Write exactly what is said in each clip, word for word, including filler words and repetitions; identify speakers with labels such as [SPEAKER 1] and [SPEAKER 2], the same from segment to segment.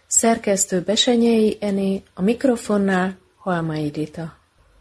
[SPEAKER 1] Szerkesztő Besenyei Ené, a mikrofonnál Halmai Rita.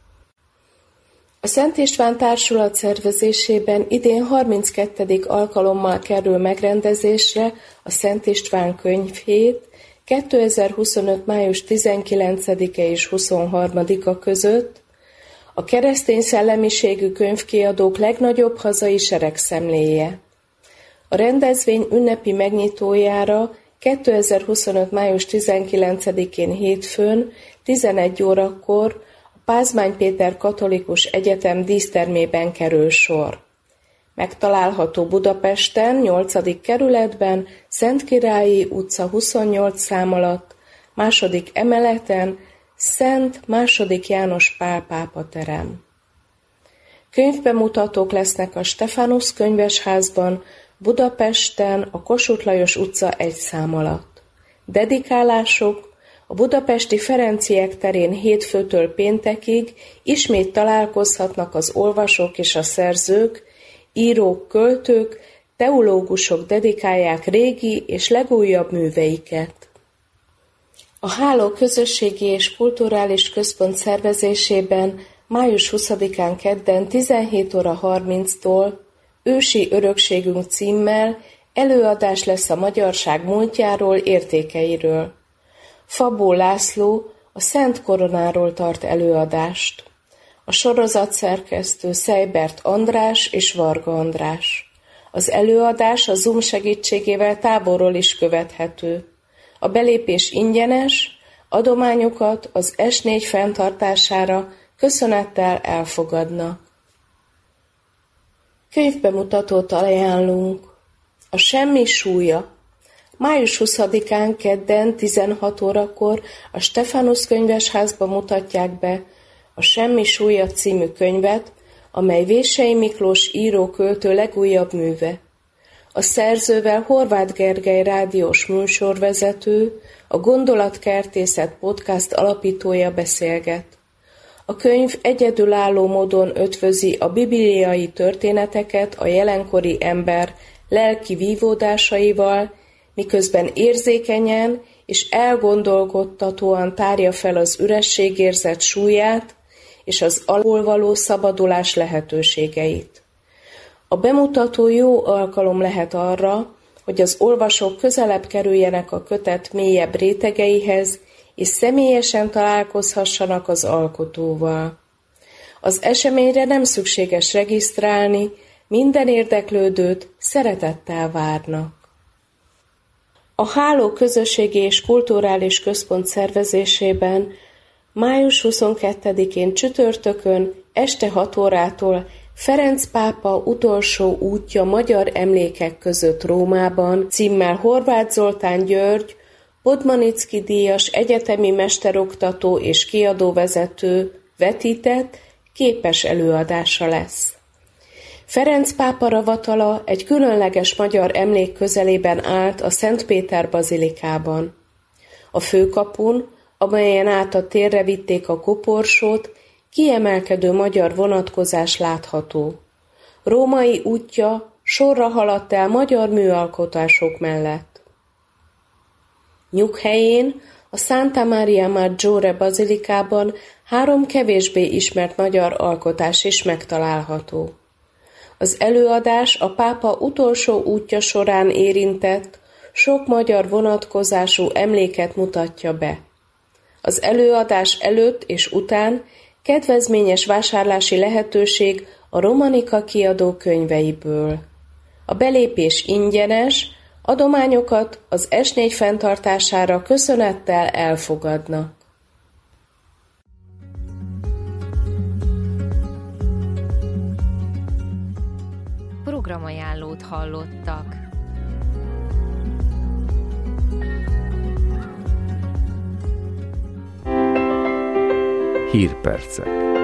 [SPEAKER 1] A Szent István Társulat szervezésében idén harminckettedik alkalommal kerül megrendezésre a Szent István könyvhét kétezer-huszonöt. május tizenkilencedike és huszonharmadika között a keresztény szellemiségű könyvkiadók legnagyobb hazai seregszemléje. A rendezvény ünnepi megnyitójára kétezer-huszonöt. május tizenkilencedikén hétfőn tizenegy órakor a Pázmány Péter Katolikus Egyetem dísztermében kerül sor. Megtalálható Budapesten, nyolcadik kerületben, Szentkirályi utca huszonnyolc szám alatt, második emeleten, Szent második János Pál pápa terem. Könyvbemutatók lesznek a Stephanus könyvesházban, Budapesten, a Kossuth Lajos utca egy szám alatt. Dedikálások a budapesti Ferenciek terén hétfőtől péntekig ismét találkozhatnak az olvasók és a szerzők, írók, költők, teológusok dedikálják régi és legújabb műveiket. A Háló Közösségi és Kulturális Központ szervezésében május huszadikán kedden tizenhét óra harminctól Ősi örökségünk címmel előadás lesz a magyarság múltjáról, értékeiről. Fabó László a Szent Koronáról tart előadást. A sorozat szerkesztő Szejbert András és Varga András. Az előadás a Zoom segítségével távolról is követhető. A belépés ingyenes, adományokat az es négy fenntartására köszönettel elfogadnak. Könyvbemutatót ajánlunk. A Semmi súlya. május huszadikán kedden tizenhat órakor a Stephanus könyvesházban mutatják be a Semmi súlya című könyvet, amely Vései Miklós író-költő legújabb műve. A szerzővel Horváth Gergely rádiós műsorvezető, a Gondolatkertészet podcast alapítója beszélget. A könyv egyedülálló módon ötvözi a bibliai történeteket a jelenkori ember lelki vívódásaival, miközben érzékenyen és elgondolkodtatóan tárja fel az ürességérzet súlyát és az alól való szabadulás lehetőségeit. A bemutató jó alkalom lehet arra, hogy az olvasók közelebb kerüljenek a kötet mélyebb rétegeihez, és személyesen találkozhassanak az alkotóval. Az eseményre nem szükséges regisztrálni, minden érdeklődőt szeretettel várnak. A Háló Közösségi és Kulturális Központ szervezésében május huszonkettedikén csütörtökön este hat órától Ferenc pápa utolsó útja magyar emlékek között Rómában címmel Horváth Zoltán György, Podmanicki díjas egyetemi mesteroktató és kiadóvezető vetített, képes előadása lesz. Ferenc pápa ravatala egy különleges magyar emlék közelében állt a Szent Péter bazilikában. A főkapun, amelyen át a térre vitték a koporsót, kiemelkedő magyar vonatkozás látható. Római útja sorra haladt el magyar műalkotások mellett. Nyughelyén, a Santa Maria Maggiore bazilikában három kevésbé ismert magyar alkotás is megtalálható. Az előadás a pápa utolsó útja során érintett, sok magyar vonatkozású emléket mutatja be. Az előadás előtt és után kedvezményes vásárlási lehetőség a Romanika kiadó könyveiből. A belépés ingyenes, adományokat az es négy fenntartására köszönettel elfogadnak.
[SPEAKER 2] Programajánlót hallottak.
[SPEAKER 3] Hírpercek.